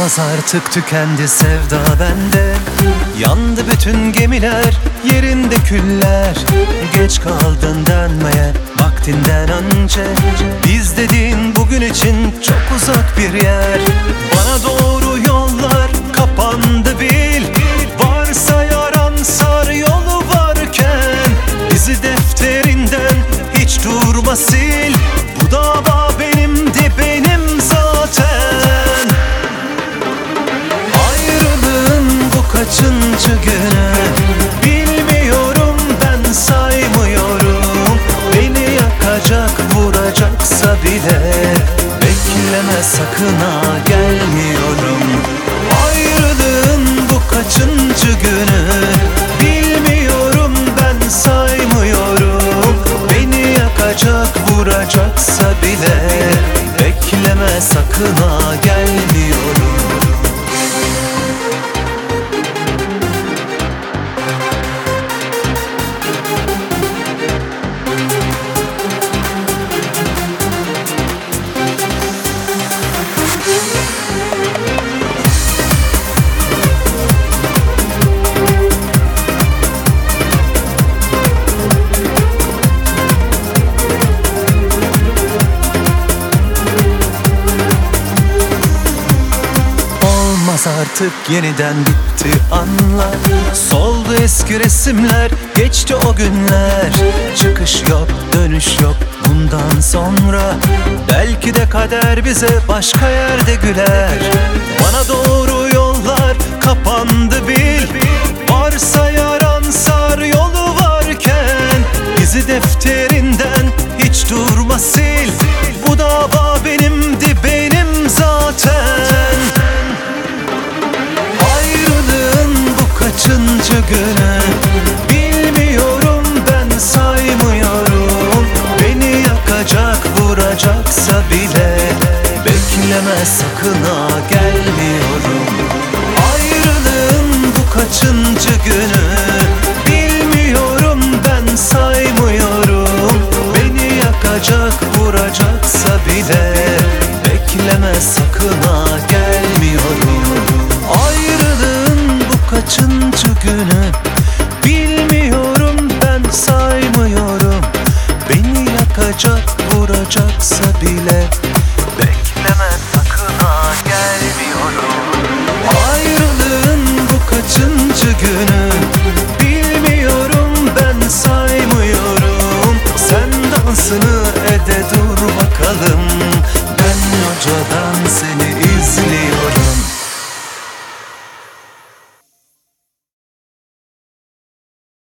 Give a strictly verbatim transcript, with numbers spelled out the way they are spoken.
Olmaz artık, tükendi sevda bende. Yandı bütün gemiler, yerinde küller. Geç kaldın dönmeye vaktinden önce. Biz dediğin bugün için çok uzak bir yer. Bana doğru yollar kapandı bil. Varsa yaran sar yolu varken. Bizi defterinden hiç durma sil. Bu dava benimdi, benim zaten. Ayrılığın bu kaçıncı günü bilmiyorum, ben saymıyorum. Beni yakacak, vuracaksa bile bekleme sakın ha, gelmiyorum. Ayrılığın bu kaçıncı günü bilmiyorum, ben saymıyorum. Beni yakacak, vuracaksa bile bekleme sakın ha, gelmiyorum. Artık yeniden bitti anlar. Soldu eski resimler, geçti o günler. Çıkış yok, dönüş yok bundan sonra. Belki de kader bize başka yerde güler. Bana doğru yollar kapandı bil. Varsa yaran sar yolu varken. Bizi defterinden hiç durma sil. Bu dava benimdi, benim zaten. Kaçıncı günü bilmiyorum, ben saymıyorum. Beni yakacak, vuracaksa bile bekleme sakın ha, gelmiyorum. Ayrılığın bu kaçıncı günü bilmiyorum, ben saymıyorum. Beni yakacak, vuracaksa bile bekleme sakın ha, gelmiyorum. Ayrılığın bu kaçıncı günü bilmiyorum, ben saymıyorum. Beni yakacak, vuracaksa bile bekleme sakın ha, gelmiyorum. Ayrılığın bu kaçıncı günü